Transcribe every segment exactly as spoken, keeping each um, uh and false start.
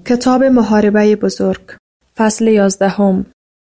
کتاب محاربه بزرگ، فصل یازدهم.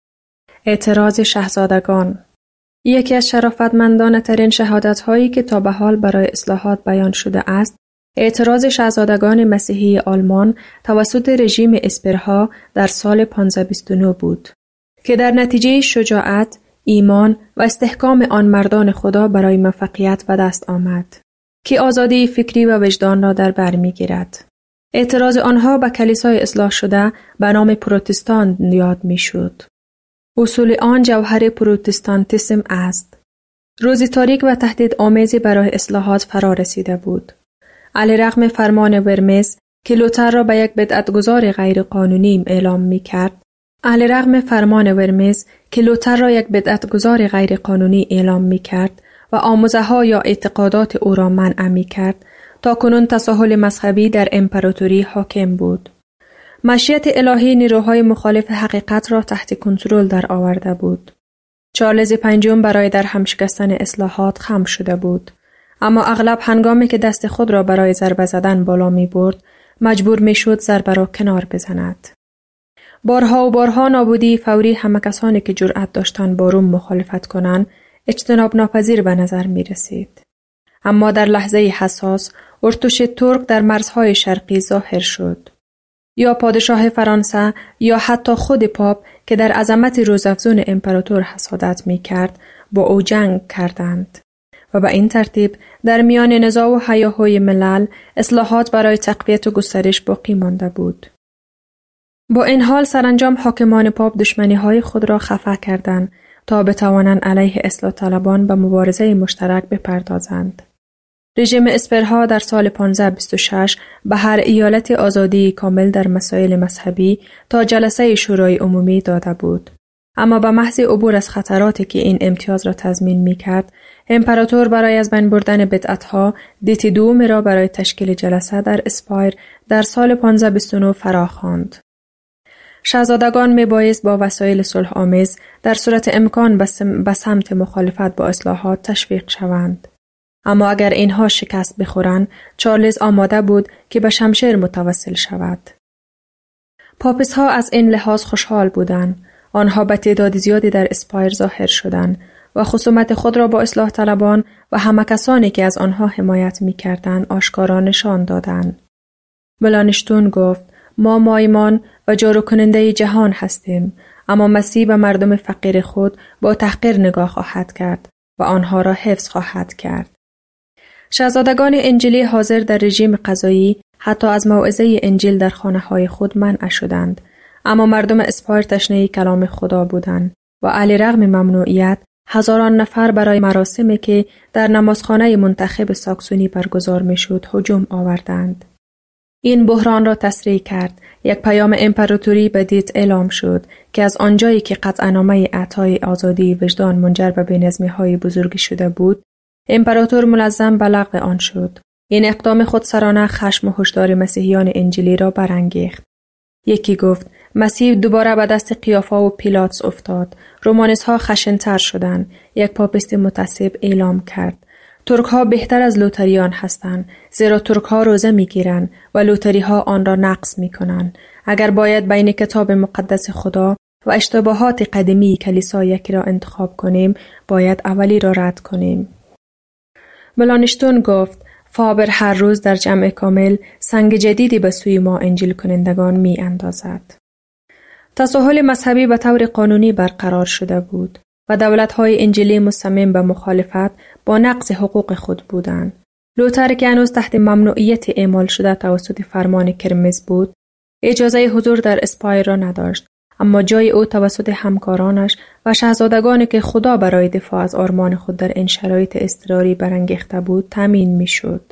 اعتراض شاهزادگان. یکی از شرافتمندانه ترین شهادت هایی که تا به حال برای اصلاحات بیان شده است، اعتراض شاهزادگان مسیحی آلمان توسط رژیم اسپرها در سال پانزده بیست و نه بود که در نتیجه شجاعت، ایمان و استحکام آن مردان خدا برای موفقیت به دست آمد که آزادی فکری و وجدان را در بر می‌گیرد. اعتراض آنها به کلیسای اصلاح شده به نام پروتستان یاد می‌شد. اصول آن جوهر پروتستانتیسم است. روزی تاریک و تهدید آمیزی برای اصلاحات فرا رسیده بود. علیرغم فرمان ورمز که لوتر را به یک بدعتگذار غیر قانونی اعلام می‌کرد، علیرغم فرمان ورمز که لوتر را یک بدعتگذار غیر قانونی اعلام می‌کرد و آموزه‌ها یا اعتقادات او را منع می‌کرد، تا کنون تساهل مذهبی در امپراتوری حاکم بود. مشیت الهی نیروهای مخالف حقیقت را تحت کنترل در آورده بود. چارلز پنجم برای در هم شکستن اصلاحات خم شده بود، اما اغلب هنگامی که دست خود را برای ضربه زدن بالا می برد، مجبور می شد ضربه را کنار بزند. بارها و بارها نابودی فوری همه کسانی که جرأت داشتند با روم مخالفت کنند اجتناب ناپذیر به نظر می رسید. اما در لحظه حساس، ارتش ترک در مرزهای شرقی ظاهر شد. یا پادشاه فرانسه یا حتی خود پاپ که در عظمت روزافزون امپراتور حسادت می کرد، با او جنگ کردند. و به این ترتیب در میان نزاع و هیاهوی ملل اصلاحات برای تقویت و گسترش باقی مانده بود. با این حال سرانجام حاکمان پاپ دشمنی های خود را خفا کردند تا بتوانند علیه اصلاح طلبان به مبارزه مشترک بپردازند. رژیم اسپرها در سال پانزده بیست و شش به هر ایالت آزادی کامل در مسائل مذهبی تا جلسه شورای عمومی داده بود. اما به محض عبور از خطراتی که این امتیاز را تضمین می کرد، امپراتور برای از بین بردن بدعتها دیت دوم را برای تشکیل جلسه در اسپایر در سال پانزده بیست و نه فراخواند. شاهزادگان می بایست با وسایل صلح آمیز در صورت امکان به سمت مخالفت با اصلاحات تشویق شوند. اما اگر اینها شکست بخورند، چارلز آماده بود که به شمشیر متوسل شود. پاپس ها از این لحاظ خوشحال بودند. آنها به تعداد زیادی در اسپایر ظاهر شدند و خصومت خود را با اصلاح طلبان و همه کسانی که از آنها حمایت می کردند آشکارا نشان دادند. ملانشتون گفت: ما مایمان و جارو کننده جهان هستیم، اما مسیح به مردم فقیر خود با تحقیر نگاه خواهد کرد و آنها را حفظ خواهد کرد. شاهزادگان انجیلی حاضر در رژیم قضایی حتی از موعظه انجیل در خانه‌های خود منع شدند، اما مردم اسپایر تشنه کلام خدا بودند و علیرغم ممنوعیت هزاران نفر برای مراسمی که در نمازخانه منتخب ساکسونی برگزار می‌شد هجوم آوردند. این بحران را تسریع کرد. یک پیام امپراتوری به دیت اعلام شد که از آنجایی که قطعنامه اعطای آزادی وجدان منجر به بی‌نظمی‌های بزرگی شده بود، امپراتور ملزم به لغو آن شد. این اقدام خودسرانه خشم و هشدار مسیحیان انجیلی را برانگیخت. یکی گفت: مسیح دوباره به دست قیافا و پیلاتس افتاد. رومانیست ها خشن‌تر شدند. یک پاپیست متعصب اعلام کرد: ترک ها بهتر از لوتریان هستند، زیرا ترک ها روزه می گیرند و لوتری ها آن را نقض می کنند. اگر باید بین کتاب مقدس خدا و اشتباهات قدیمی کلیسا یکی را انتخاب کنیم، باید اولی را رد کنیم. ملانشتون گفت: فابر هر روز در جمع کامل سنگ جدیدی به سوی ما انجیل کنندگان می اندازد. تساهل مذهبی به طور قانونی برقرار شده بود و دولت‌های انجیلی مصمم به مخالفت با نقض حقوق خود بودند. لوتر که هنوز تحت ممنوعیت اعمال شده توسط فرمان کرمز بود، اجازه حضور در اسپایر را نداشت، اما جای او توسط همکارانش و شاهزادگانی که خدا برای دفاع از آرمان خود در این شرایط اضطراری برانگیخته بود تامین می‌شد.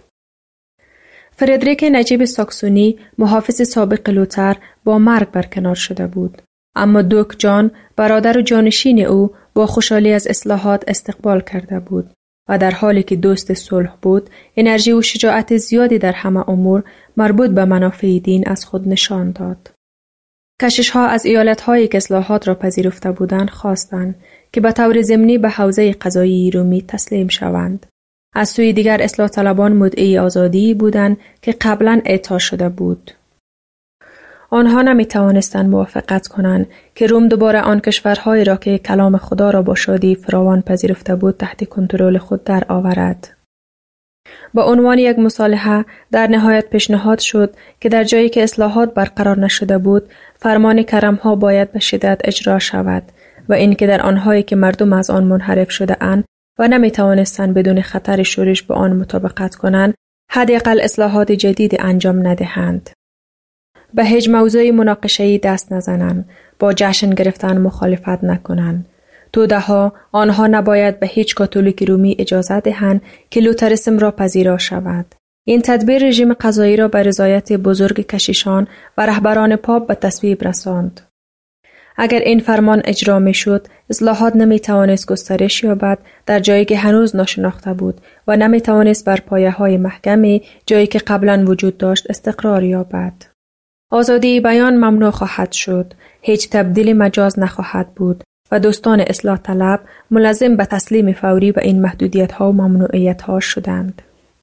فردریک نجیب ساکسونی، محافظ سابق لوتر، با مرگ برکنار شده بود، اما دوک جان، برادر و جانشین او، با خوشحالی از اصلاحات استقبال کرده بود و در حالی که دوست صلح بود، انرژی و شجاعت زیادی در همه امور مربوط به منافع دین از خود نشان داد. کشیش‌ها از ایالت‌هایی که اصلاحات را پذیرفته بودند خواستند که به طور ضمنی به حوزه قضایی رومی تسلیم شوند. از سوی دیگر اصلاح طلبان مدعی آزادی بودند که قبلاً اعطا شده بود. آنها نمی توانستند موافقت کنند که روم دوباره آن کشورهایی را که کلام خدا را با شادی فراوان پذیرفته بود تحت کنترل خود در آورد. با عنوان یک مصالحه در نهایت پیشنهاد شد که در جایی که اصلاحات برقرار نشده بود، فرمان کرم‌ها باید به شدت اجرا شود و اینکه در آنهایی که مردم از آن منحرف شده اند و نمی توانستند بدون خطر شورش با آن مطابقت کنند، حداقل اصلاحات جدید انجام ندهند. به هیچ موضوع مناقشه‌ای دست نزنند، با جشن گرفتن مخالفت نکنند. توده‌ها آنها نباید به هیچ کاتولیک رومی اجازه دهند که لوترسم را پذیرا شود. این تدبیر رژیم قضایی را به رضایت بزرگ کشیشان و رهبران پاپ به تصویب رساند. اگر این فرمان اجرا می شد، اصلاحات نمی توانست گسترش یابد در جایی که هنوز ناشناخته بود و نمی توانست بر پایه های محکمی جایی که قبلا وجود داشت استقرار یابد. آزادی بیان ممنوع خواهد شد، هیچ تبدیل مجاز نخواهد بود و دوستان اصلاح طلب ملزم به تسلیم فوری به این محدودیت ها و ممنوعیت ها شدند.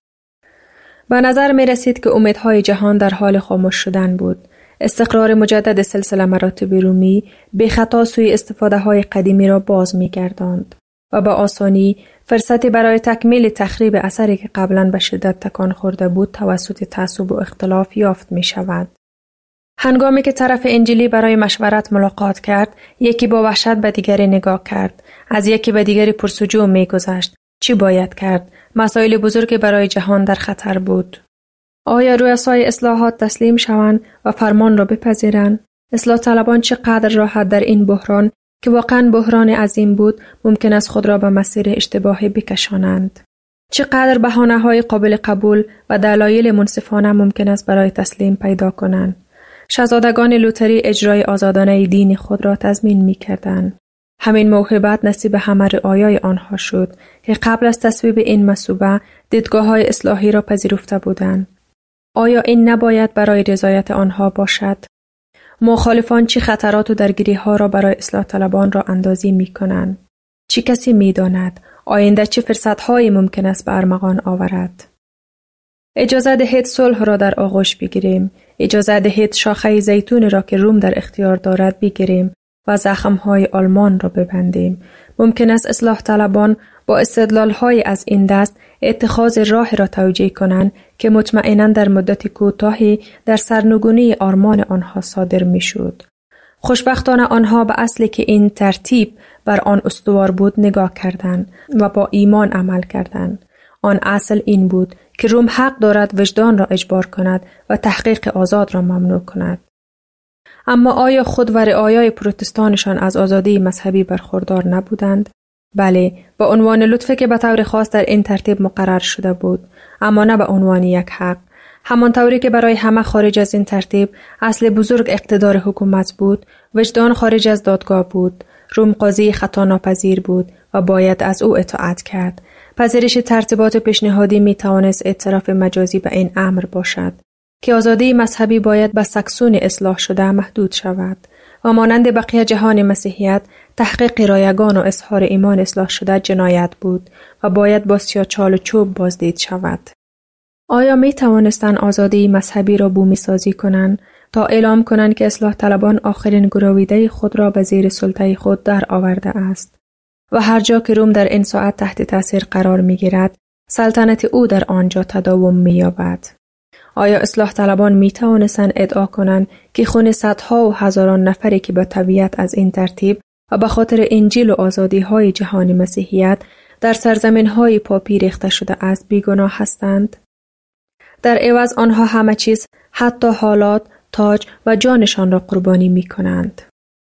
به نظر می رسید که امیدهای جهان در حال خاموش شدن بود. استقرار مجدد سلسله مراتب رومی به خطا سوی استفاده های قدیمی را باز می گرداند و با آسانی فرصتی برای تکمیل تخریب اثری که قبلا به شدت تکان خورده بود توسط تعصب و اختلاف یافت می شود. هنگامی که طرف انجیلی برای مشورت ملاقات کرد، یکی با وحشت به دیگری نگاه کرد، از یکی به دیگری پرسجو می گذشت. چی باید کرد؟ مسائل بزرگی برای جهان در خطر بود. آیا رؤسای اصلاحات تسلیم شوند و فرمان را بپذیرند؟ اصلاح طلبان چقدر راحت در این بحران که واقعاً بحران عظیم بود ممکن است خود را به مسیر اشتباهی بکشانند؟ چقدر بهانه‌های قابل قبول و دلایل منصفانه ممکن است برای تسلیم پیدا کنند؟ شاهزادگان لوتری اجرای آزادانه دین خود را تضمین می‌کردند. همین موهبت نصیب همه رعایای آنها شد که قبل از تصویب این مصوبه دیدگاه‌های اصلاحی را پذیرفته بودند. آیا این نباید برای رضایت آنها باشد؟ مخالفان چه خطرات و درگیری‌ها را برای اصلاح طلبان را اندازی می‌کنند؟ چه کسی می‌داند آینده چه فرصت‌هایی ممکن است به ارمغان آورد؟ اجازه دهید صلح را در آغوش بگیریم. اجازه دهید شاخه زیتون را که روم در اختیار دارد بگیریم و زخم‌های آلمان را ببندیم. ممکن است اصلاح طلبان با استدلال‌های از این دست اتخاذ راه را توجیه کنند که مطمئناً در مدت کوتاهی در سرنگونی آرمان آنها صادر می‌شد. خوشبختانه آنها به اصلی که این ترتیب بر آن استوار بود نگاه کردند و با ایمان عمل کردند. آن اصل این بود که روم حق دارد وجدان را اجبار کند و تحقیق آزاد را ممنوع کند. اما آیا خود و رعایای پروتستانشان از آزادی مذهبی برخوردار نبودند؟ بله، با عنوان لطفی که به طور خاص در این ترتیب مقرر شده بود، اما نه به عنوان یک حق. همانطوری که برای همه خارج از این ترتیب اصل بزرگ اقتدار حکومت بود، وجدان خارج از دادگاه بود. روم قاضی خطا ناپذیر بود و باید از او اطاعت کرد. پذیرش ترتیبات پیشنهادی می توانست اعتراف مجازی به این امر باشد که آزادی مذهبی باید به سکسون اصلاح شده محدود شود و مانند بقیه جهان مسیحیت تحقیق رایگان و اظهار ایمان اصلاح شده جنایت بود و باید با سیاه‌چال و چوب بازدید شود. آیا می توانستند آزادی مذهبی را بومی سازی کنند تا اعلام کنند که اصلاح طلبان آخرین گرویده خود را به زیر سلطه خود در آورده است و هر جا که روم در این ساعت تحت تاثیر قرار می گیرد، سلطنت او در آنجا تداوم می یابد؟ آیا اصلاح طلبان می توانستند ادعا کنند که خون صدها و هزاران نفری که به طبیعت از این ترتیب و به خاطر انجیل و آزادی های جهان مسیحیت در سرزمین های پاپی ریخته شده است بیگناه هستند؟ در عوض آنها همه چیز، حتی حالات، تاج و جانشان را قربانی می کنند.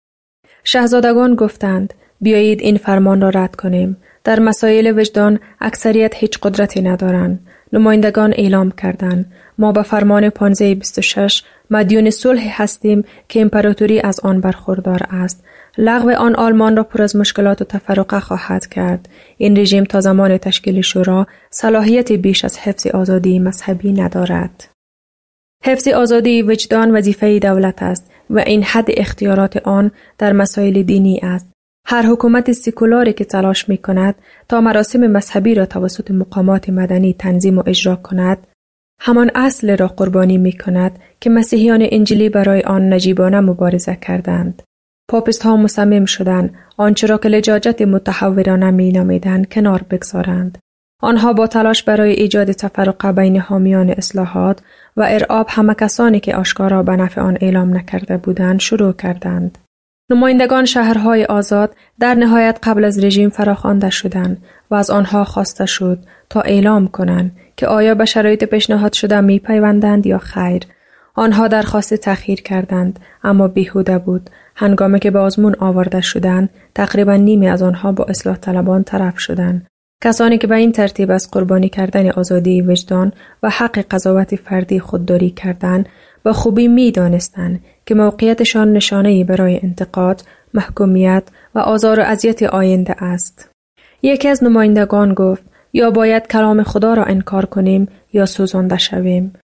شاهزادگان گفتند بیایید این فرمان را رد کنیم. در مسائل وجدان اکثریت هیچ قدرتی ندارند. نمایندگان اعلام کردند ما به فرمان پانزده بیست و شش مدیون صلح هستیم که امپراتوری از آن برخوردار است. لغو آن آلمان را پر از مشکلات و تفرقه خواهد کرد. این رژیم تا زمان تشکیل شورا صلاحیت بیش از حفظ آزادی مذهبی ندارد. حفظ آزادی وجدان وظیفه دولت است و این حد اختیارات آن در مسائل دینی است. هر حکومت سکولاری که تلاش می کند تا مراسم مذهبی را توسط مقامات مدنی تنظیم و اجرا کند، همان اصل را قربانی می کند که مسیحیان انجیلی برای آن نجیبانه مبارزه کردند. پاپیست ها مصمم شدند آنچه را که لجاجت متحورانه می نامیدند کنار بگذارند. آنها با تلاش برای ایجاد تفرقه بین حامیان اصلاحات و ارعاب همه کسانی که آشکارا به نفع آن اعلام نکرده بودند شروع کردند. نمایندگان شهرهای آزاد در نهایت قبل از رژیم فراخوانده شدند و از آنها خواسته شد تا اعلام کنند که آیا به شرایط پیشنهاد شده می پیوندند یا خیر. آنها درخواست تأخیر کردند اما بیهوده بود. هنگامی که به آزمون آورده شدند تقریبا نیمی از آنها با اصلاح طلبان طرف شدند. کسانی که به این ترتیب از قربانی کردن آزادی وجدان و حق قضاوت فردی خودداری کردند به خوبی می دانستند که موقعیتشان نشانه‌ای برای انتقاد، محکومیت و آزار و اذیت آینده است. یکی از نمایندگان گفت یا باید کلام خدا را انکار کنیم یا سوزانده شویم.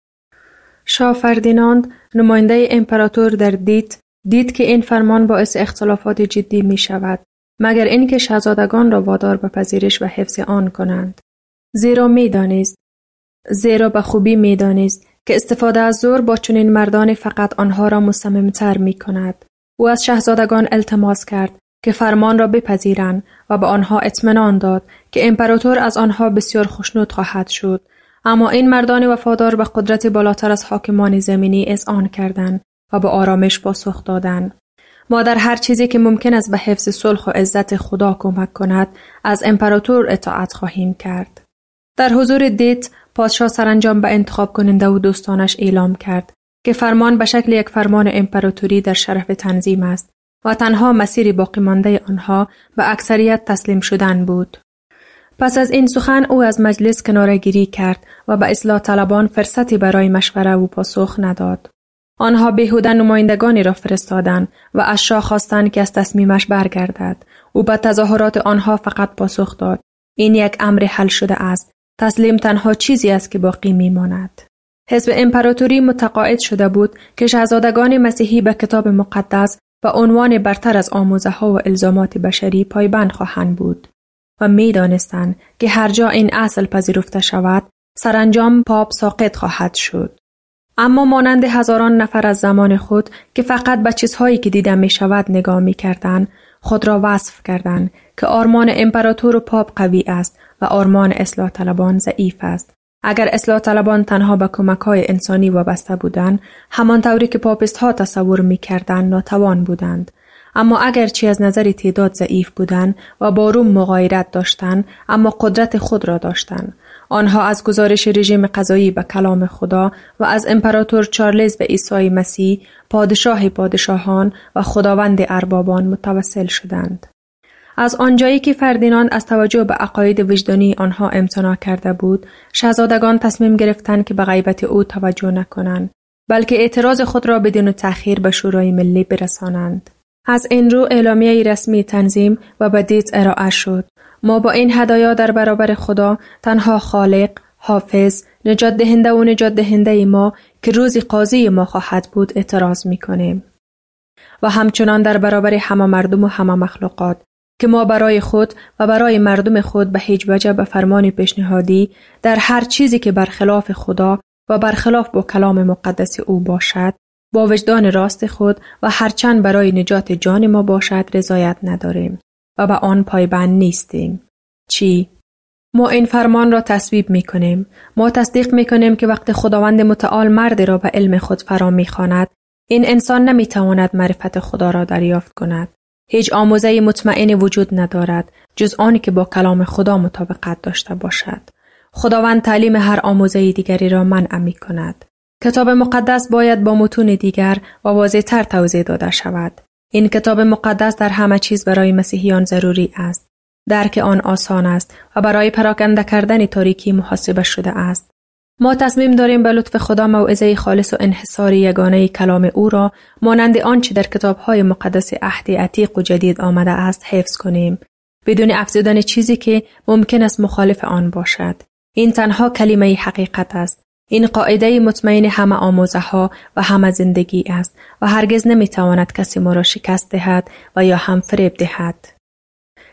شاه فردیناند نماینده امپراتور در دید دید که این فرمان باعث اختلافات جدی می شود مگر اینکه شاهزادگان را وادار به پذیرش و حفظ آن کنند. زیرا می دانست زیرا به خوبی می دانست که استفاده از زور با چنین مردان فقط آنها را مصممتر می کند. او از شاهزادگان التماس کرد که فرمان را بپذیرند و به آنها اطمینان داد که امپراتور از آنها بسیار خوشنود خواهد شد. اما این مردان وفادار به قدرت بالاتر از حاکمان زمینی اذعان کردند و به آرامش پاسخ دادند. ما در هر چیزی که ممکن است به حفظ صلح و عزت خدا کمک کند از امپراتور اطاعت خواهیم کرد. در حضور دیت پادشاه سرانجام به انتخاب کننده و دوستانش اعلام کرد که فرمان به شکل یک فرمان امپراتوری در شرف تنظیم است و تنها مسیر باقی مانده آنها به اکثریت تسلیم شدن بود. پس از این سخن او از مجلس کناره‌گیری کرد و به اصلاح طلبان فرصتی برای مشوره و پاسخ نداد. آنها بیهوده نمایندگانی را فرستادند و از شاه خواستند که از تصمیمش برگردد. او به تظاهرات آنها فقط پاسخ داد: این یک امر حل شده است. تسلیم تنها چیزی است که باقی میماند. حزب امپراتوری متقاعد شده بود که شاهزادگان مسیحی به کتاب مقدس و عنوان برتر از آموزه‌ها و الزامات بشری پایبند خواهند بود و می‌دانستند که هر جا این اصل پذیرفته شود سرانجام پاپ ساقط خواهد شد. اما مانند هزاران نفر از زمان خود که فقط به چیزهایی که دیده می شود نگاه می کردن، خود را وصف کردند که آرمان امپراتور و پاپ قوی است و آرمان اصلاح طلبان ضعیف است. اگر اصلاح طلبان تنها به کمک‌های انسانی وابسته بودند، همان طوری که پاپیست ها تصور می کردند ناتوان بودند. اما اگرچه از نظر تعداد ضعیف بودند و با روم مغایرت داشتند، اما قدرت خود را داشتند. آنها از گزارش رژیم قضایی به کلام خدا و از امپراتور چارلز به عیسی مسیح، پادشاه پادشاهان و خداوند اربابان متوسل شدند. از آنجایی که فردیناند از توجه به عقاید وجدانی آنها امتناع کرده بود، شاهزادگان تصمیم گرفتند که به غیبت او توجه نکنند، بلکه اعتراض خود را بدون تأخیر به شورای ملی برسانند. از این رو اعلامیه رسمی تنظیم و به دیت ارائه شد. ما با این هدایا در برابر خدا، تنها خالق، حافظ، نجات دهنده و نجات دهنده ما که روزی قاضی ما خواهد بود اعتراض می کنیم. و همچنان در برابر همه مردم و همه مخلوقات که ما برای خود و برای مردم خود به هیچ وجه به فرمان پیشنهادی در هر چیزی که برخلاف خدا و برخلاف با کلام مقدس او باشد، با وجدان راست خود و هرچند برای نجات جان ما باشد رضایت نداریم و به آن پایبند نیستیم. چی؟ ما این فرمان را تصویب می کنیم. ما تصدیق می کنیم که وقت خداوند متعال مرد را به علم خود فرا می خواند، این انسان نمی تواند معرفت خدا را دریافت کند. هیچ آموزه مطمئن وجود ندارد جز آنی که با کلام خدا مطابقت داشته باشد. خداوند تعلیم هر آموزه دیگری را منع می کند. کتاب مقدس باید با متون دیگر و واضح‌تر توضیح داده شود. این کتاب مقدس در همه چیز برای مسیحیان ضروری است. درک آن آسان است و برای پراکنده کردن تاریکی محاسبه شده است. ما تصمیم داریم به لطف خدا موعظه خالص و انحصاری یگانه کلام او را مانند آنچه در کتاب‌های مقدس عهد عتیق و جدید آمده است حفظ کنیم، بدون افزودن چیزی که ممکن است مخالف آن باشد. این تنها کلمه حقیقت است. این قاعده مطمئن همه آموزه‌ها و همه زندگی است و هرگز نمی‌تواند کسی ما را شکست دهد و یا هم فریب دهد.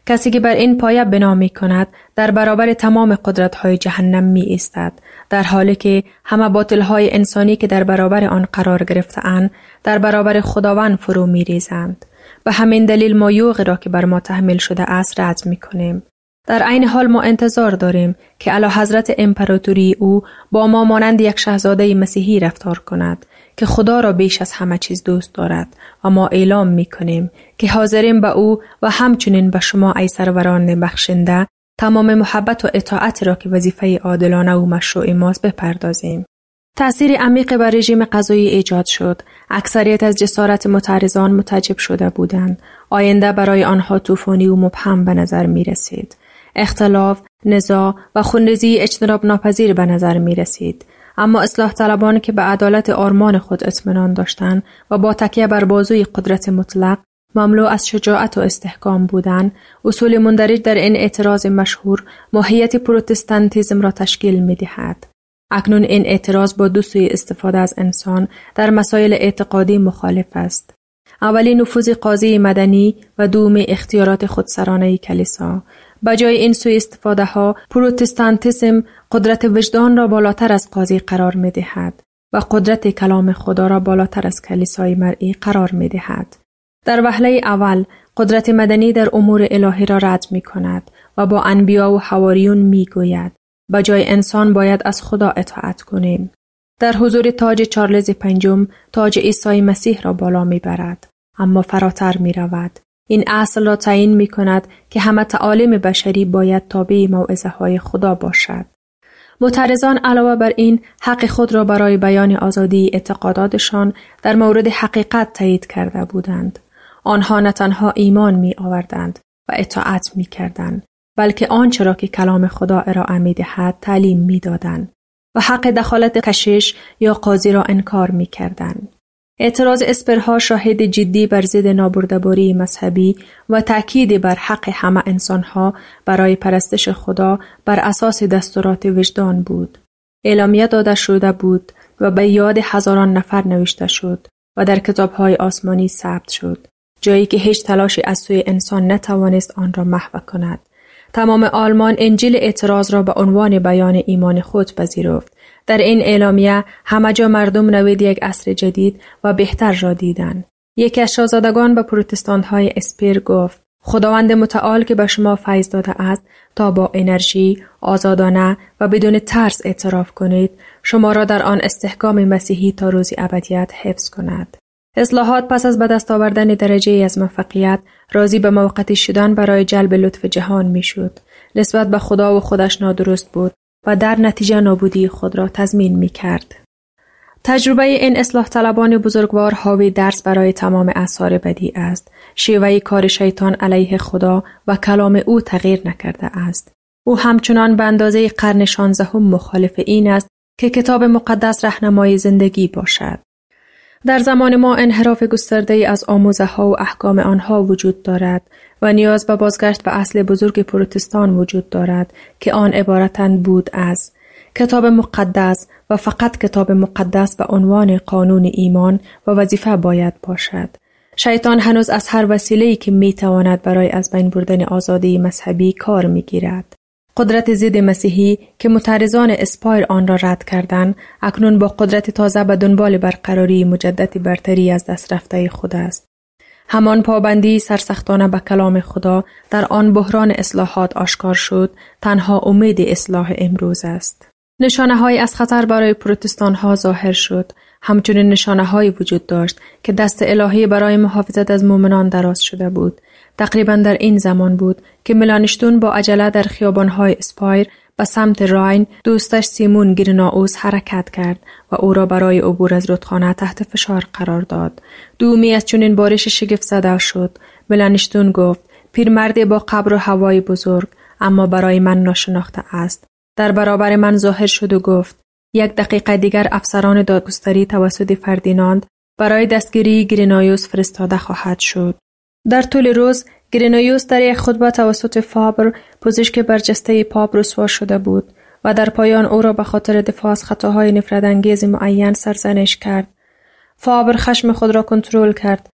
کسی که بر این پایه بنا می کند در برابر تمام قدرت‌های جهنم می ایستد، در حالی که همه باطل‌های انسانی که در برابر آن قرار گرفته‌اند در برابر خداوند فرو می ریزند. به همین دلیل ما یوغی را که بر ما تحمیل شده است رد می کنیم. در عین حال ما انتظار داریم که اعلیحضرت امپراتوری او با ما مانند یک شاهزاده مسیحی رفتار کند که خدا را بیش از همه چیز دوست دارد و ما اعلام می کنیم که حاضریم به او و همچنین به شما ای سروران بخشنده تمام محبت و اطاعت را که وظیفه عادلانه و مشروع ماست بپردازیم. تأثیر عمیق بر رژیم قضایی ایجاد شد. اکثریت از جسارت معترضان متعجب شده بودند. آینده برای آنها طوفانی و مبهم به نظر می رسید. اختلاف، نزاع و خونریزی اجتناب ناپذیر به نظر می رسید. اما اصلاح طلبان که به عدالت آرمان خود اطمینان داشتند و با تکیه بر بازوی قدرت مطلق مملو از شجاعت و استحکام بودند، اصول مندرج در این اعتراض مشهور ماهیت پروتستانتیزم را تشکیل می دهد. اکنون این اعتراض با دو سوی استفاده از انسان در مسائل اعتقادی مخالف است. اولی نفوذ قاضی مدنی و دومی اختیارات خودسرانه کلیسا. بجای این سوی استفاده ها، پروتستانتیسم قدرت وجدان را بالاتر از قاضی قرار می دهد و قدرت کلام خدا را بالاتر از کلیسای مرئی قرار می دهد. در وهله اول، قدرت مدنی در امور الهی را رد می کند و با انبیا و حواریون می گوید بجای انسان باید از خدا اطاعت کنیم. در حضور تاج چارلز پنجم، تاج عیسی مسیح را بالا می برد، اما فراتر می رود. این اصل را تعیین می کند که همه تعالیم بشری باید تابع موعظه های خدا باشد. معترضان علاوه بر این حق خود را برای بیان آزادی اعتقاداتشان در مورد حقیقت تایید کرده بودند. آنها نه تنها ایمان می آوردند و اطاعت می کردند، بلکه آنچه را که کلام خدا ارائه می دهد تعلیم می دادند و حق دخالت کشیش یا قاضی را انکار می کردند. اعتراض اسپرها شاهد جدی بر ضد نابرده‌باری مذهبی و تأکید بر حق همه انسانها برای پرستش خدا بر اساس دستورات وجدان بود. اعلامیه داده شده بود و به یاد هزاران نفر نوشته شد و در کتاب‌های آسمانی ثبت شد، جایی که هیچ تلاشی از سوی انسان نتوانست آن را محو کند. تمام آلمان انجیل اعتراض را به عنوان بیان ایمان خود پذیرفت. در این اعلامیه همه جا مردم نوید یک عصر جدید و بهتر را دیدند. یکی از شاهزادگان به پروتستان‌های اسپیر گفت: خداوند متعال که به شما فیض داده است تا با انرژی، آزادانه و بدون ترس اعتراف کنید، شما را در آن استحکام مسیحی تا روز ابدیت حفظ کند. اصلاحات پس از به دست آوردن درجه از موفقیت راضی به موقتی شدن برای جلب لطف جهان میشد. نسبت به خدا و خودش نادرست بود و در نتیجه نابودی خود را تضمین می کرد. تجربه این اصلاح طلبان بزرگوار حاوی درس برای تمام آثار بدی است. شیوه کار شیطان علیه خدا و کلام او تغییر نکرده است. او همچنان به اندازه قرن شانزدهم مخالف این است که کتاب مقدس راهنمای زندگی باشد. در زمان ما انحراف گسترده‌ای از آموزه ها و احکام آنها وجود دارد و نیاز به بازگشت به اصل بزرگ پروتستان وجود دارد که آن عبارتاً بود از کتاب مقدس و فقط کتاب مقدس به عنوان قانون ایمان و وظیفه باید باشد. شیطان هنوز از هر وسیله‌ای که می‌تواند برای از بین بردن آزادی مذهبی کار می‌گیرد. قدرت ضد مسیحی که معترضان اسپایر آن را رد کردند، اکنون با قدرت تازه به دنبال برقراری مجدد برتری از دست رفته خود است. همان پابندی سرسختانه به کلام خدا در آن بحران اصلاحات آشکار شد، تنها امید اصلاح امروز است. نشانه‌های از خطر برای پروتستان‌ها ظاهر شد. همچنین نشانه‌هایی وجود داشت که دست الهی برای محافظت از مؤمنان دراز شده بود. تقریباً در این زمان بود که ملانشتون با عجله در خیابان‌های اسپایر به سمت راین دوستش سیمون گرناوس حرکت کرد و او را برای عبور از رودخانه تحت فشار قرار داد. دومی از چنین بارش شگفت زده شد. ملانشتون گفت: پیرمردی با قبر و هوای بزرگ، اما برای من ناشناخته است. در برابر من ظاهر شد و گفت: یک دقیقه دیگر افسران دادگستری توسط فردیناند برای دستگیری گرناوس فرستاده خواهد شد. در طول روز گرناوس در یک خطبه توسط فابر، پزشک برجسته پاپ، رسوا شده بود و در پایان او را به خاطر دفاع از خطاهای نفرت‌انگیز معین سرزنش کرد. فابر خشم خود را کنترل کرد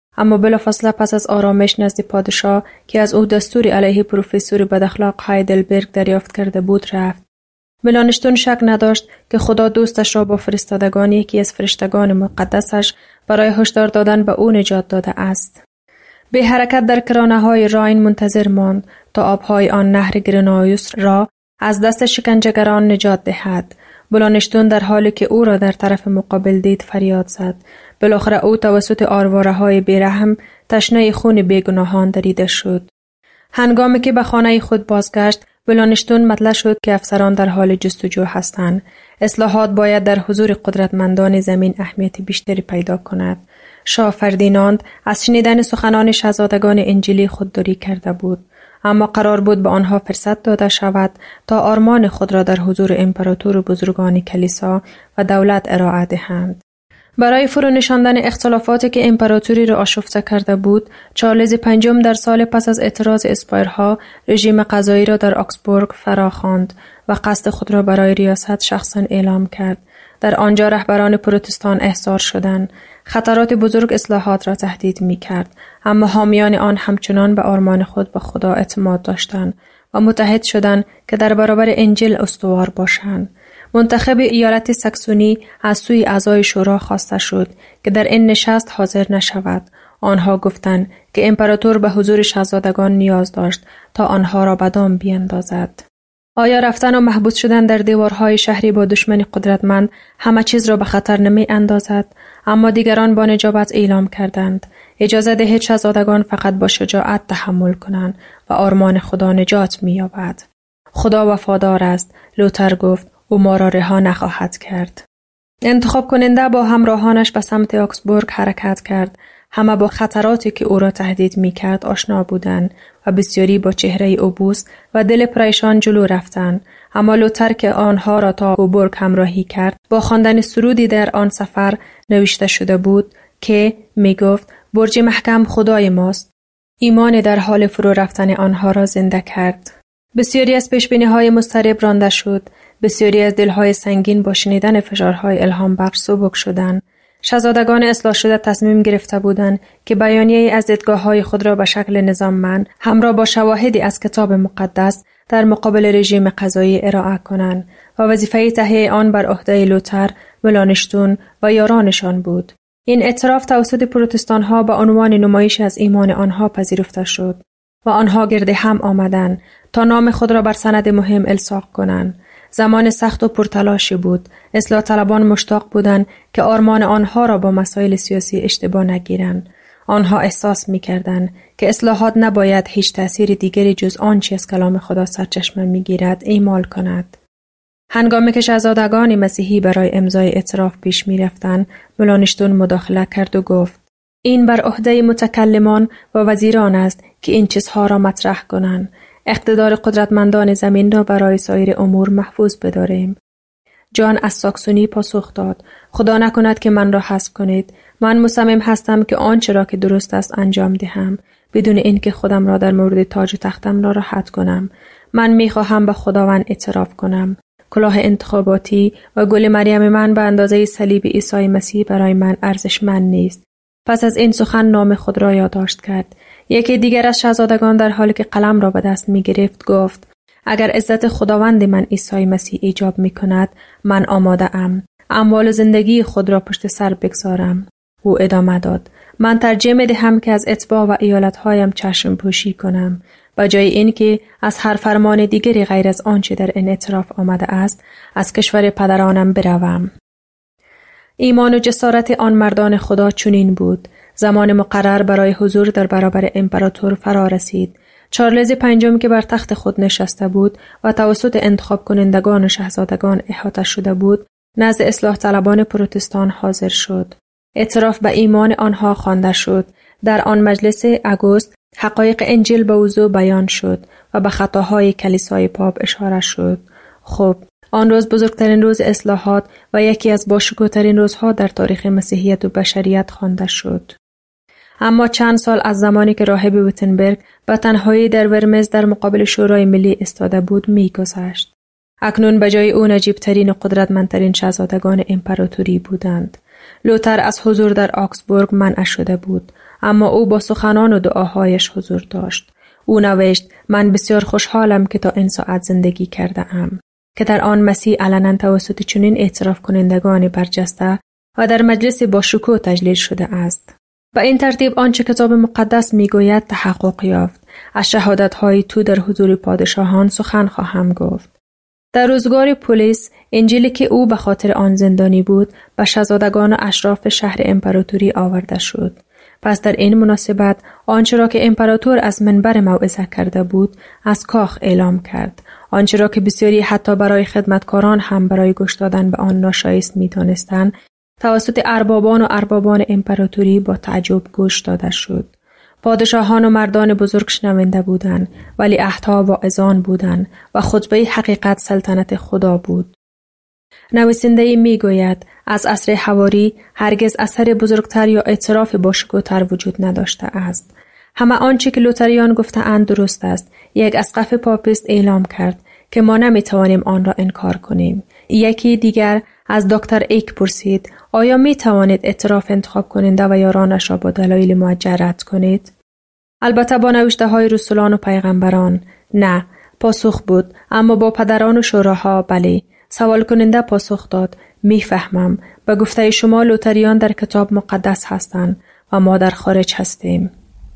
اما بلافاصله پس از آرامش نزد پادشاه که از او دستوری علیه پروفسور بداخلاق هایدلبرگ دریافت کرده بود رفت. ملانشتون شک نداشت که خدا دوستش را با فرستادگان یکی از فرشتگان مقدسش برای هشدار دادن به او نجات داده است. به حرکت در کرانه‌های راین منتظر ماند تا آبهای آن نهر گرنایوس را از دست شکنجهگران نجات دهد. ملانشتون در حالی که او را در طرف مقابل دید فریاد زد. بالاخره او توسط آرواره‌های بیرحم تشنه خون بیگناهان دریده شد. هنگامی که به خانه خود بازگشت، ملانشتون مطلع شد که افسران در حال جستجو هستند. اصلاحات باید در حضور قدرتمندان زمین اهمیت بیشتری پیدا کند. شاه فردیناند از شنیدن سخنان شاهزادگان انجیلی خودداری کرده بود، اما قرار بود به آنها فرصت داده شود تا آرمان خود را در حضور امپراتور و بزرگان کلیسا و دولت ارائه دهند. برای فرو نشاندن اختلافاتی که امپراتوری را آشفته کرده بود، چارلز پنجم در سال پس از اعتراض اسپایرها رژیم قضایی را در آکسبورگ فراخواند و قصد خود را برای ریاست شخصا اعلام کرد. در آنجا رهبران پروتستان احضار شدند. خطرات بزرگ اصلاحات را تهدید می کرد، اما حامیان آن همچنان به آرمان خود به خدا اعتماد داشتند و متحد شدند که در برابر انجیل استوار باشند. منتخب ایالت ساکسونی از سوی اعضای شورا خواسته شد که در این نشست حاضر نشود. آنها گفتند که امپراتور به حضور شاهزادگان نیاز داشت تا آنها را به دام بیاندازد. آیا رفتن و محبوس شدن در دیوارهای شهری با دشمن قدرتمند همه چیز را به خطر نمی اندازد؟ اما دیگران با نجابت اعلام کردند اجازه دهید شاهزادگان فقط با شجاعت تحمل کنند و آرمان خدا نجات می یابد. خدا وفادار است. لوتر گفت او ما را رها نخواهد کرد. انتخاب کننده با همراهانش به سمت آکسبورگ حرکت کرد. همه با خطراتی که او را تهدید می کرد آشنا بودند و بسیاری با چهره عبوس و دل پریشان جلو رفتند. اما لوتر که آنها را تا کوبورگ همراهی کرد، با خواندن سرودی در آن سفر نوشته شده بود که می گفت برج محکم خدای ماست، ایمان در حال فرو رفتن آنها را زنده کرد. بسیاری از پیشبینی‌های مضطرب رانده شد. بسیاری از دلهای سنگین با شنیدن فشارهای الهام بخش سبک شدند. شاهزادگان اصلاح شده تصمیم گرفته بودند که بیانیه‌ای از دیدگاه‌های خود را به شکل نظاممند همراه با شواهدی از کتاب مقدس در مقابل رژیم قضایی ارائه کنند و وظیفه تهیه آن بر عهده لوتر، ملانشتون و یارانشان بود. این اعتراف توسط پروتستان‌ها به عنوان نمایش از ایمان آنها پذیرفته شد و آنها گرد هم آمدند تا نام خود را بر سند مهم الصاق کنند. زمان سخت و پرتلاشی بود. اصلاح طلبان مشتاق بودند که آرمان آنها را با مسائل سیاسی اشتباه نگیرند. آنها احساس می‌کردند که اصلاحات نباید هیچ تأثیر دیگری جز آنچه از کلام خدا سرچشمه می‌گیرد اعمال کند. هنگامی که شاهزادگان مسیحی برای امضای اعتراف پیش می‌رفتند، ملانشتون مداخله کرد و گفت: این بر عهده متکلمان و وزیران است که این چیزها را مطرح کنند. اقتدار قدرتمندان زمین را برای سایر امور محفوظ بداریم. جان از ساکسونی پاسخ داد: خدا نکند که من را حذف کنید. من مصمم هستم که آنچه را که درست است انجام دهم، بدون اینکه خودم را در مورد تاج و تختم ناراحت کنم. من میخواهم به خداوند اعتراف کنم. کلاه انتخاباتی و گل مریم من به اندازه صلیب عیسی مسیح برای من ارزشمند نیست. پس از این سخن نام خود را یادداشت کرد. یکی دیگر از شاهزادگان در حالی که قلم را به دست می گرفت گفت: اگر عزت خداوند من عیسی مسیح ایجاب می کند، من آماده ام. اموال زندگی خود را پشت سر بگذارم. او ادامه داد: من ترجیح می دهم که از اتباع و ایالتهایم چشم پوشی کنم، به جای اینکه از هر فرمان دیگری غیر از آنچه در این اعتراف آمده است، از کشور پدرانم بروم. ایمان و جسارت آن مردان خدا چنین بود. زمان مقرر برای حضور در برابر امپراتور فرا رسید. چارلز پنجم که بر تخت خود نشسته بود و توسط انتخاب کنندگان و شاهزادگان احاطه شده بود، نزد اصلاح طلبان پروتستان حاضر شد. اعتراف به ایمان آنها خوانده شد. در آن مجلس اگوست حقایق انجیل به وضوح بیان شد و به خطاهای کلیسای پاپ اشاره شد. خب، آن روز بزرگترین روز اصلاحات و یکی از باشکوه‌ترین روزها در تاریخ مسیحیت و بشریت خوانده شد. اما چند سال از زمانی که راهب ویتنبرگ به تنهایی در ورمز در مقابل شورای ملی ایستاده بود می‌گذشت. اکنون به جای او نجیب‌ترین و قدرتمندترین شاهزادگان امپراتوری بودند. لوتر از حضور در آکسبورگ منع شده بود، اما او با سخنان و دعاهایش حضور داشت. او نوشت: من بسیار خوشحالم که تا این ساعت زندگی کرده ام، که در آن مسیح علنا توسط چنین اعتراف کنندگان برجسته و در مجلس با شکوه تجلیل شده است. و این ترتیب آنچه کتاب مقدس میگوید تحقق یافت. از شهادت‌های تو در حضور پادشاهان سخن خواهم گفت. در روزگار پولیس، انجیلی که او به خاطر آن زندانی بود به شاهزادگان و اشراف شهر امپراتوری آورده شد. پس در این مناسبت آنچه را که امپراتور از منبر موعظه کرده بود از کاخ اعلام کرد. آنچه را که بسیاری حتی برای خدمتکاران هم برای گوش دادن به آن ناشایست می‌دانستند، توسط اربابان و اربابان امپراتوری با تعجب گوش داده شد. پادشاهان و مردان بزرگ شنونده بودند، ولی عهدها واعظان بودند و خطبه حقیقت سلطنت خدا بود. نویسنده می گوید از عصر حواری هرگز اثر بزرگتر یا اعتراف باشکوه‌تر وجود نداشته است. همه آنچه که لوتریان گفته‌اند درست است. یک اسقف پاپیست اعلام کرد که ما نمی توانیم آن را انکار کنیم. یکی دیگر از دکتر ایک پرسید: آیا می توانید اعتراف انتخاب کننده و یارانش را با دلایل موجه رد کنید؟ البته با نوشته های رسولان و پیغمبران نه، پاسخ بود، اما با پدران و شوراها بله. سوال کننده پاسخ داد: می فهمم، به گفته شما لوتریان در کتاب مقدس هستند و ما در خارج هستیم.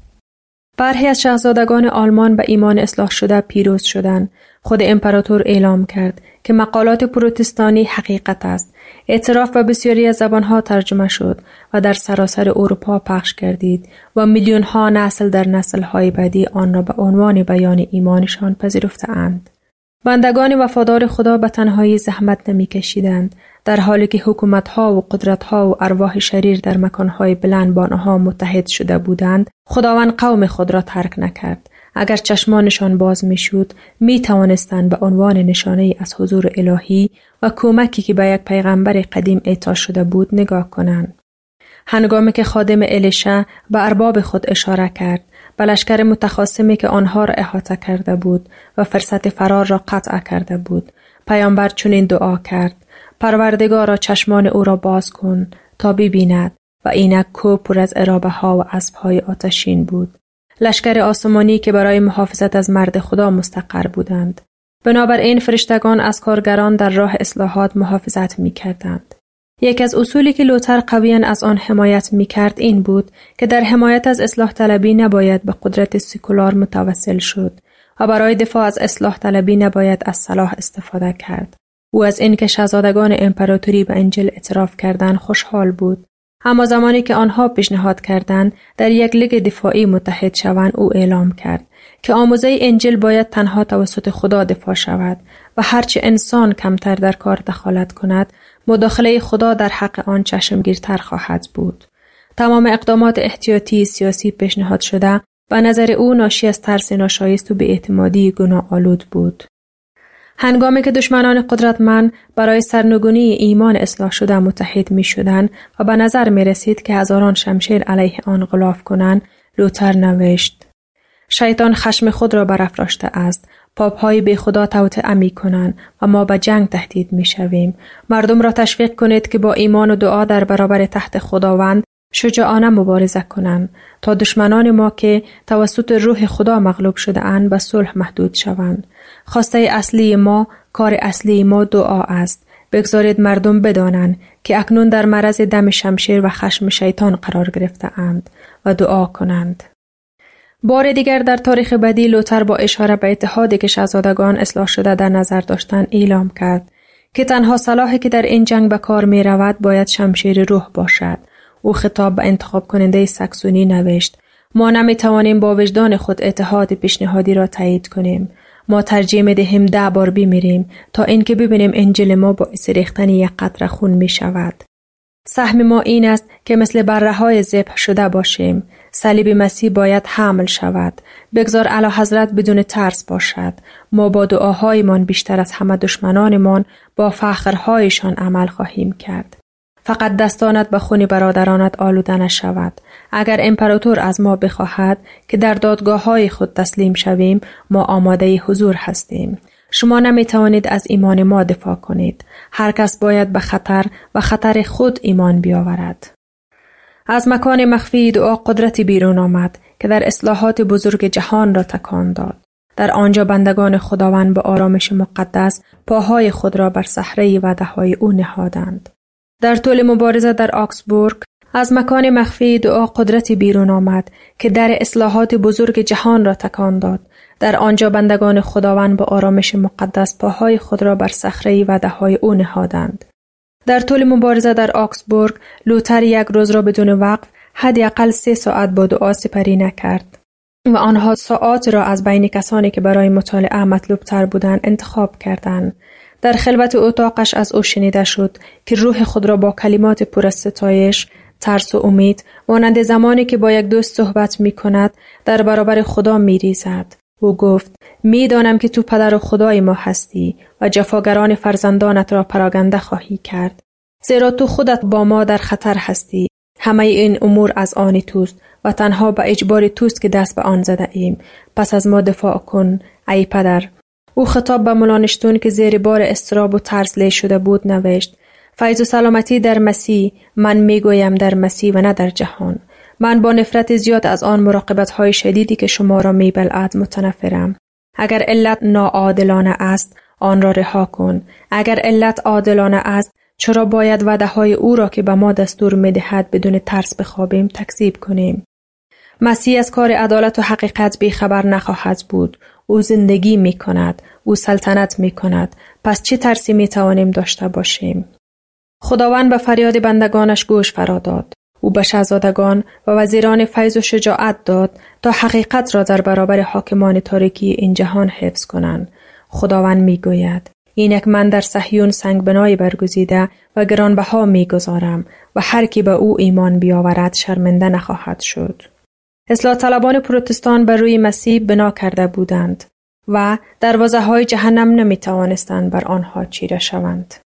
برخی از شاهزادگان آلمان به ایمان اصلاح شده پیروز شدند. خود امپراتور اعلام کرد که مقالات پروتستانی حقیقت است. اعتراف به بسیاری از زبانها ترجمه شد و در سراسر اروپا پخش گردید و میلیون‌ها نسل در نسل‌های بعدی آن را به عنوان بیان ایمانشان پذیرفته‌اند. بندگان وفادار خدا به تنهایی زحمت نمی‌کشیدند، در حالی که حکومت‌ها و قدرت‌ها و ارواح شریر در مکان‌های بلند با آنها متحد شده بودند. خداوند قوم خود را ترک نکرد. اگر چشمانشان باز می‌شد، می‌توانستند به عنوان نشانه‌ای از حضور الهی و کمکی که به یک پیغمبر قدیم اعطا شده بود نگاه کنند. هنگامی که خادم الیشع به ارباب خود اشاره کرد، به لشکر متخاصمی که آنها را احاطه کرده بود و فرصت فرار را قطع کرده بود، پیامبر چنین دعا کرد: پروردگارا چشمان او را باز کن تا ببیند. و اینک کوه پر از عرابه ها و اسب‌های آتشین بود. لشکر آسمانی که برای محافظت از مرد خدا مستقر بودند. بنابراین فرشتگان از کارگران در راه اصلاحات محافظت می کردند. یک از اصولی که لوتر قویاً از آن حمایت می کرد این بود که در حمایت از اصلاح طلبی نباید به قدرت سکولار متوسل شد و برای دفاع از اصلاح طلبی نباید از صلاح استفاده کرد. او از اینکه شاهزادگان امپراتوری به انجیل اعتراف کردند خوشحال بود. اما زمانی که آنها پیشنهاد کردند در یک لیگ دفاعی متحد شوند، او اعلام کرد که آموزه انجیل باید تنها توسط خدا دفاع شود و هرچه انسان کمتر در کار دخالت کند، مداخله خدا در حق آن چشمگیرتر خواهد بود. تمام اقدامات احتیاطی سیاسی پیشنهاد شده به نظر او ناشی از ترس ناشایست و بی‌اعتمادی گناه‌آلود بود. هنگامی که دشمنان قدرتمند برای سرنگونی ایمان اصلاح شده متحد می شدند و به نظر می رسید که هزاران شمشیر علیه آن غلاف کنند، لوتر نوشت: شیطان خشم خود را برافراشته است. پاپ‌های بی خدا توطئه می کنند و ما به جنگ تهدید می شویم. مردم را تشویق کنید که با ایمان و دعا در برابر تخت خداوند شجاعانه مبارزه کنند تا دشمنان ما که توسط روح خدا مغلوب شده اند به صلح محدود شوند. خواسته اصلی ما، کار اصلی ما دعا است. بگذارید مردم بدانند که اکنون در معرض دم شمشیر و خشم شیطان قرار گرفته اند و دعا کنند. بار دیگر در تاریخ بعدی لوتر با اشاره به اتحادی که شاهزادگان اصلاح شده در نظر داشتند اعلام کرد که تنها صلاحی که در این جنگ به کار می رود باید شمشیر روح باشد. او خطاب به انتخاب کننده ساکسونی نوشت: ما نمی توانیم با وجدان خود اتحاد پیشنهادی را تایید کنیم. ما ترجیح می دهیم ده بار بمیریم تا اینکه ببینیم انجیل ما باعث ریختن یک قطره خون می شود. سهم ما این است که مثل بره‌های ذبح شده باشیم. صلیب مسیح باید حمل شود. بگذار اعلیحضرت بدون ترس باشد. ما با دعاهایمان بیشتر از همه دشمنانمان با فخرهایشان عمل خواهیم کرد. فقط دستانت به خون برادرانت آلوده نشود. اگر امپراتور از ما بخواهد که در دادگاه‌های خود تسلیم شویم، ما آماده حضور هستیم. شما نمی توانید از ایمان ما دفاع کنید. هر کس باید به خطر و خطر خود ایمان بیاورد. از مکان مخفی دعا قدرتی بیرون آمد که در اصلاحات بزرگ جهان را تکان داد. در آنجا بندگان خداوند به آرامش مقدس پاهای خود را بر صخره وعده‌های او نهادند. در طول مبارزه در آکسبورگ از مکان مخفی دعا قدرتی بیرون آمد که در اصلاحات بزرگ جهان را تکان داد. در آنجا بندگان خداوند به آرامش مقدس پاهای خود را بر صخره وعده‌های او نهادند. در طول مبارزه در آکسبورگ لوتر یک روز را بدون وقف حداقل سه ساعت با دعا سپری نکرد و آنها ساعات را از بین کسانی که برای مطالعه مطلوب تر بودند انتخاب کردند. در خلوت اتاقش از او شنیده شد که روح خود را با کلمات پر از ستایش، ترس و امید مانند زمانی که با یک دوست صحبت می کند در برابر خدا می ریزد. او گفت: می دانم که تو پدر و خدای ما هستی و جفاگران فرزندانت را پراگنده خواهی کرد. زیرا تو خودت با ما در خطر هستی. همه این امور از آن توست و تنها به اجبار توست که دست به آن زده ایم. پس از ما دفاع کن ای پدر. او خطاب به ملانشتون که زیر بار اضطراب و ترس لی شده بود نوشت: فیض و سلامتی در مسیح، من میگویم در مسیح و نه در جهان. من با نفرت زیاد از آن مراقبت‌های شدیدی که شما را میبلعد متنفرم. اگر علت ناعادلانه است، آن را رها کن. اگر علت عادلانه است، چرا باید وعده‌های او را که به ما دستور می‌دهد بدون ترس بخوابیم تکذیب کنیم؟ مسیح از کار عدالت و حقیقت بیخبر نخواهد بود. او زندگی می‌کند، او سلطنت می‌کند. پس چه ترسی می‌توانیم داشته باشیم؟ خداوند به فریاد بندگانش گوش فرا داد. او به شاهزادگان و وزیران فیض و شجاعت داد تا حقیقت را در برابر حاکمان تاریکی این جهان حفظ کنند. خداوند میگوید: اینک من در صهیون سنگ بنای برگزیده و گرانبها میگذارم و هر کی به او ایمان بیاورد شرمنده نخواهد شد. اصلاح طلبان پروتستان بر روی مسیح بنا کرده بودند و دروازه های جهنم نمی توانستند بر آنها چیره شوند.